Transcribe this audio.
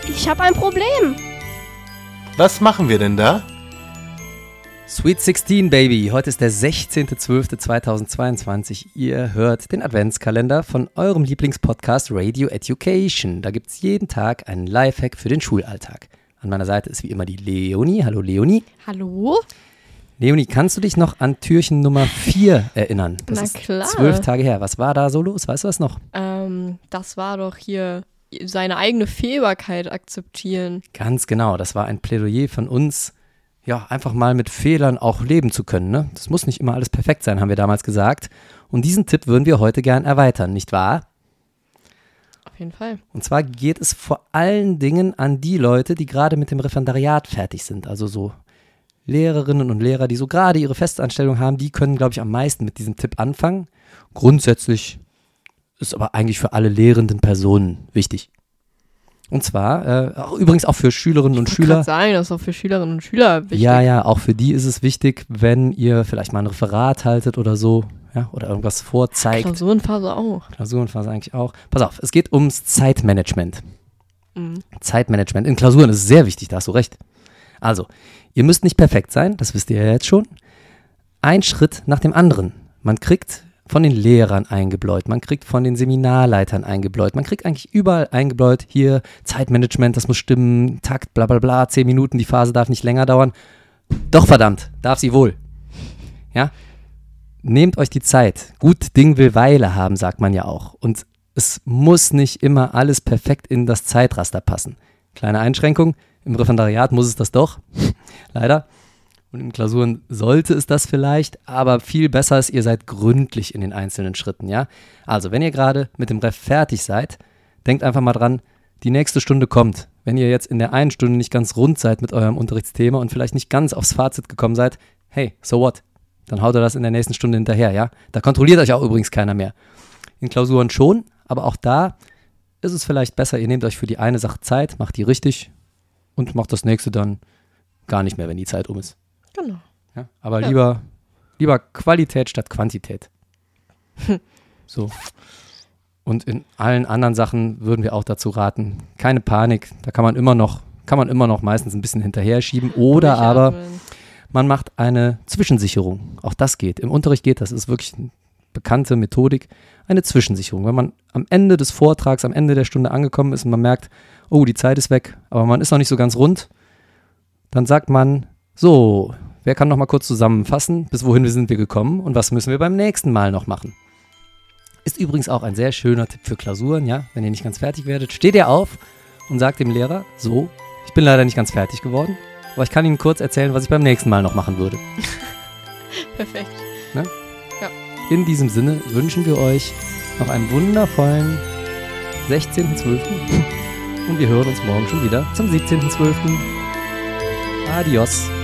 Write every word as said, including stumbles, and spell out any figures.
Ich habe ein Problem. Was machen wir denn da? Sweet sixteen, Baby. Heute ist der sechzehnter zwölfter zweitausendzweiundzwanzig. Ihr hört den Adventskalender von eurem Lieblingspodcast Radio Education. Da gibt es jeden Tag einen Lifehack für den Schulalltag. An meiner Seite ist wie immer die Leonie. Hallo Leonie. Hallo. Leonie, kannst du dich noch an Türchen Nummer vier erinnern? Das Na ist klar. zwölf Tage her. Was war da so los? Weißt du was noch? Ähm, das war doch hier seine eigene Fehlbarkeit akzeptieren. Ganz genau. Das war ein Plädoyer von uns, ja, einfach mal mit Fehlern auch leben zu können. Ne? Das muss nicht immer alles perfekt sein, haben wir damals gesagt. Und diesen Tipp würden wir heute gern erweitern, nicht wahr? Auf jeden Fall. Und zwar geht es vor allen Dingen an die Leute, die gerade mit dem Referendariat fertig sind. Also so Lehrerinnen und Lehrer, die so gerade ihre Festanstellung haben, die können, glaube ich, am meisten mit diesem Tipp anfangen. Grundsätzlich ist aber eigentlich für alle lehrenden Personen wichtig. Und zwar, äh, auch, übrigens auch für Schülerinnen und Ich Schüler. wollte gerade sagen, das ist auch für Schülerinnen und Schüler wichtig. Ja, ja, auch für die ist es wichtig, wenn ihr vielleicht mal ein Referat haltet oder so, ja, oder irgendwas vorzeigt. Klausurenphase auch. Klausurenphase eigentlich auch. Pass auf, es geht ums Zeitmanagement. Mhm. Zeitmanagement. In Klausuren ist es sehr wichtig, da hast du recht. Also, ihr müsst nicht perfekt sein, das wisst ihr ja jetzt schon. Ein Schritt nach dem anderen. Man kriegt von den Lehrern eingebläut, man kriegt von den Seminarleitern eingebläut, man kriegt eigentlich überall eingebläut, hier Zeitmanagement, das muss stimmen, Takt, bla bla bla, zehn Minuten, die Phase darf nicht länger dauern. Doch verdammt, darf sie wohl. Ja, nehmt euch die Zeit. Gut Ding will Weile haben, sagt man ja auch. Und es muss nicht immer alles perfekt in das Zeitraster passen. Kleine Einschränkung, im Referendariat muss es das doch, leider. Und in Klausuren sollte es das vielleicht, aber viel besser ist, ihr seid gründlich in den einzelnen Schritten, ja. Also, wenn ihr gerade mit dem Ref fertig seid, denkt einfach mal dran, die nächste Stunde kommt. Wenn ihr jetzt in der einen Stunde nicht ganz rund seid mit eurem Unterrichtsthema und vielleicht nicht ganz aufs Fazit gekommen seid, hey, so what? Dann haut ihr das in der nächsten Stunde hinterher, ja. Da kontrolliert euch auch übrigens keiner mehr. In Klausuren schon, aber auch da ist es vielleicht besser, ihr nehmt euch für die eine Sache Zeit, macht die richtig und macht das nächste dann gar nicht mehr, wenn die Zeit um ist. Genau. Ja, aber Ja. lieber, lieber Qualität statt Quantität. So. Und in allen anderen Sachen würden wir auch dazu raten, keine Panik, da kann man immer noch, kann man immer noch meistens ein bisschen hinterher schieben oder aber man macht eine Zwischensicherung. Auch das geht. Im Unterricht geht das, ist wirklich eine bekannte Methodik, eine Zwischensicherung. Wenn man am Ende des Vortrags, am Ende der Stunde angekommen ist und man merkt, oh, die Zeit ist weg, aber man ist noch nicht so ganz rund, dann sagt man, so, wer kann noch mal kurz zusammenfassen, bis wohin sind wir gekommen und was müssen wir beim nächsten Mal noch machen? Ist übrigens auch ein sehr schöner Tipp für Klausuren, ja, wenn ihr nicht ganz fertig werdet, steht ihr auf und sagt dem Lehrer, so, ich bin leider nicht ganz fertig geworden, aber ich kann Ihnen kurz erzählen, was ich beim nächsten Mal noch machen würde. Perfekt. Ne? Ja. In diesem Sinne wünschen wir euch noch einen wundervollen sechzehnten zwölften und wir hören uns morgen schon wieder zum siebzehnten zwölften Adios.